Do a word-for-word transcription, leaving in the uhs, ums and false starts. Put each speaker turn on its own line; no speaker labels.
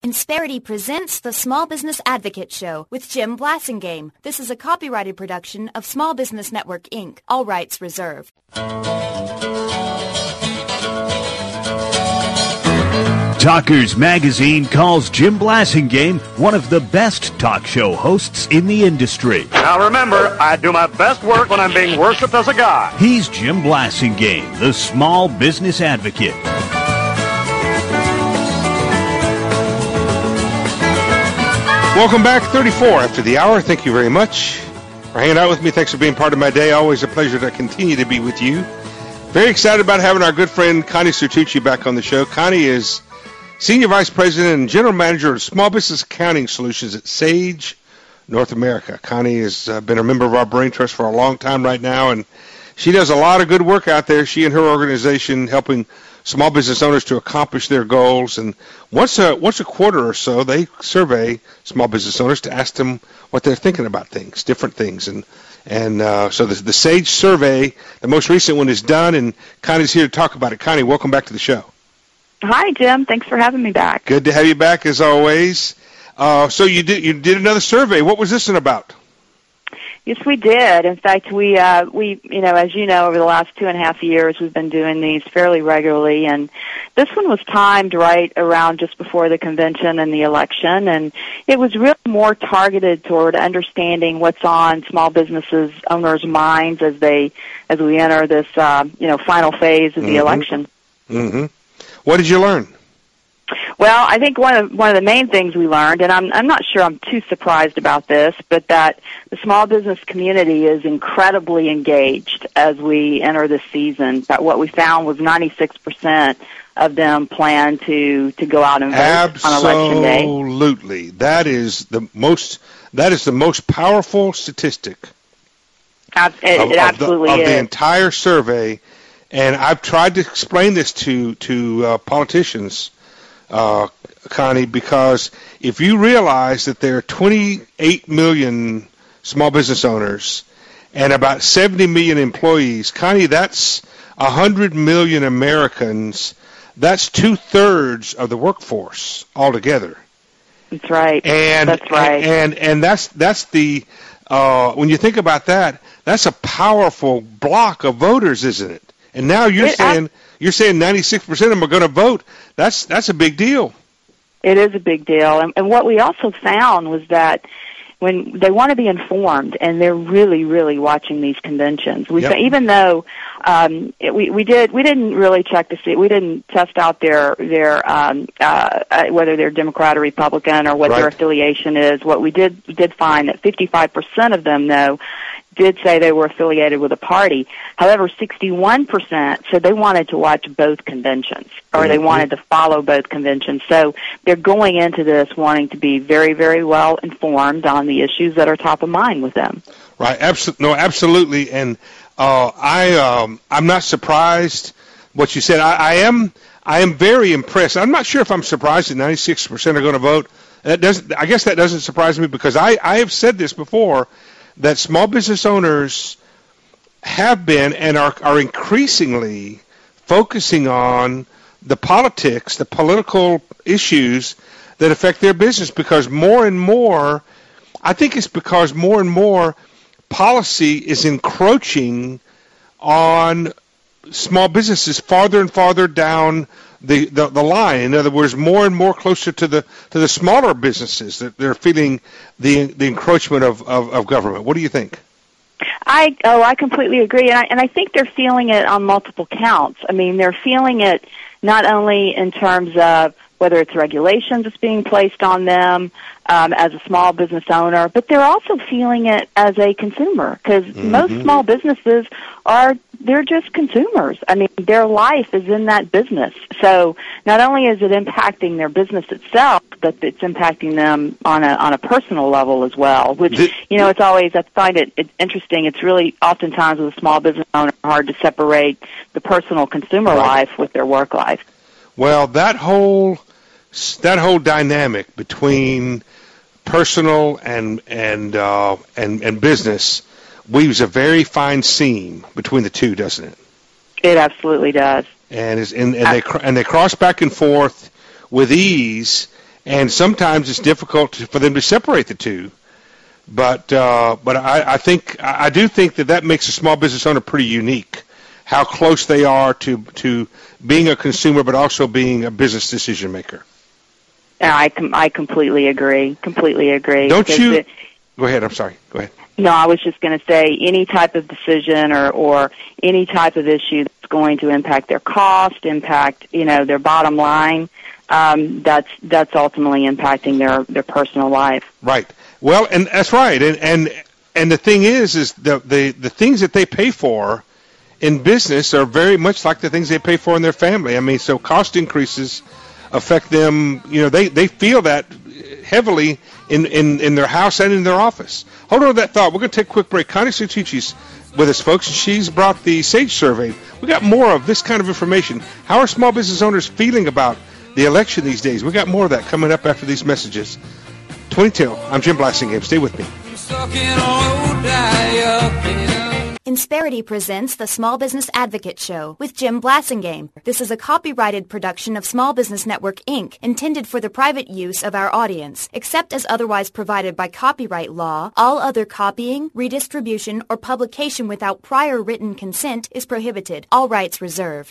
Insperity presents the Small Business Advocate Show with Jim Blasingame. This is a copyrighted production of Small Business Network, Incorporated. All rights reserved.
Talkers Magazine calls Jim Blasingame one of the best talk show hosts in the industry.
Now remember, I do my best work when I'm being worshipped as a god.
He's Jim Blasingame, the Small Business Advocate.
Welcome back, thirty-four after the hour. Thank you very much for hanging out with me. Thanks for being part of my day. Always a pleasure to continue to be with you. Very excited about having our good friend Connie Certucci back on the show. Connie is Senior Vice President and General Manager of Small Business Accounting Solutions at Sage North America. Connie has uh, been a member of our Brain Trust for a long time right now, and she does a lot of good work out there. She and her organization helping small business owners to accomplish their goals. And once a once a quarter or so, they survey small business owners to ask them what they're thinking about things, different things. And and uh, so the, the Sage survey, the most recent one, is done, and Connie's here to talk about it. Connie, welcome back to the show.
Hi, Jim. Thanks for having me back.
Good to have you back, as always. Uh, so you did you did another survey. What was this one about?
Yes, we did. In fact, we, uh, we, you know, as you know, over the last two and a half years, we've been doing these fairly regularly, and this one was timed right around just before the convention and the election, and it was really more targeted toward understanding what's on small businesses owners' minds as they, as we enter this, uh, you know, final phase of the
mm-hmm.
election.
Mm-hmm. What did you learn?
Well, I think one of one of the main things we learned, and I'm I'm not sure I'm too surprised about this, but that the small business community is incredibly engaged as we enter this season. That what we found was ninety-six percent of them plan to, to go out and vote
Absolutely.
on election day.
Absolutely, that is the most that is the most powerful statistic.
Ab- it,
of,
it absolutely
of the,
is.
Of the entire survey, and I've tried to explain this to to uh, politicians. Uh, Connie, because if you realize that there are twenty-eight million small business owners and about seventy million employees, Connie, that's one hundred million Americans. That's two-thirds of the workforce altogether.
That's right.
And,
that's right.
And, and, and that's, that's the, uh, when you think about that, that's a powerful block of voters, isn't it? And now you're
it,
saying... I, You're saying ninety-six percent of them are going to vote. That's that's a big deal.
It is a big deal. And, and what we also found was that when they want to be informed, and they're really, really watching these conventions. We
yep.
even though um, it, we we did we didn't really check to see we didn't test out their their um, uh, uh, whether they're Democrat or Republican or what
right.
their affiliation is. What we did did find that fifty-five percent of them though did say they were affiliated with a party. However, sixty-one percent said they wanted to watch both conventions, or they wanted to follow both conventions. So they're going into this wanting to be very, very well informed on the issues that are top of mind with them.
Right. Absolutely. No, absolutely. And uh, I, um, I'm not surprised what you said. I, I am, I am very impressed. I'm not sure if I'm surprised that ninety-six percent are going to vote. That doesn't. I guess that doesn't surprise me because I, I have said this before, that small business owners have been and are, are increasingly focusing on the politics, the political issues that affect their business, because more and more, I think it's because more and more policy is encroaching on small businesses farther and farther down the, the, the line. In other words, more and more closer to the to the smaller businesses that they're feeling the the encroachment of, of, of government. What do you think?
I oh I completely agree, and I, and I think they're feeling it on multiple counts. I mean, they're feeling it not only in terms of whether it's regulations that's being placed on them um, as a small business owner, but they're also feeling it as a consumer, because mm-hmm. most small businesses are, they're just consumers. I mean, their life is in that business. So not only is it impacting their business itself, but it's impacting them on a on a personal level as well, which, you know, it's always, I find it, it interesting. It's really oftentimes with a small business owner hard to separate the personal consumer
right.
life with their work life.
Well, that whole that whole dynamic between personal and and uh, and and business weaves a very fine seam between the two, doesn't it?
It absolutely does.
And is and, and they and they cross back and forth with ease. and sometimes it's difficult to, for them to separate the two. But uh, but I, I think I do think that that makes a small business owner pretty unique, how close they are to to being a consumer, but also being a business decision maker.
I com- I completely agree. Completely agree.
Don't you?
It,
go ahead. I'm sorry. Go ahead.
No, I was just going to say any type of decision or, or any type of issue that's going to impact their cost, impact, you know, their bottom line, um, that's that's ultimately impacting their, their personal life.
Right. Well, and that's right. And and and the thing is, is the, the, the things that they pay for in business are very much like the things they pay for in their family. I mean, so cost increases affect them. You know, they, they feel that heavily in, in, in their house and in their office. Hold on to that thought. We're going to take a quick break. Connie Sutucci's with us, folks, and she's brought the SAGE survey. We got more of this kind of information. How are small business owners feeling about the election these days? We got more of that coming up after these messages. twenty-two. I'm Jim Blasingame. Stay with me.
Insperity presents the Small Business Advocate Show with Jim Blasingame. This is a copyrighted production of Small Business Network, Incorporated, intended for the private use of our audience. Except as otherwise provided by copyright law, all other copying, redistribution, or publication without prior written consent is prohibited. All rights reserved.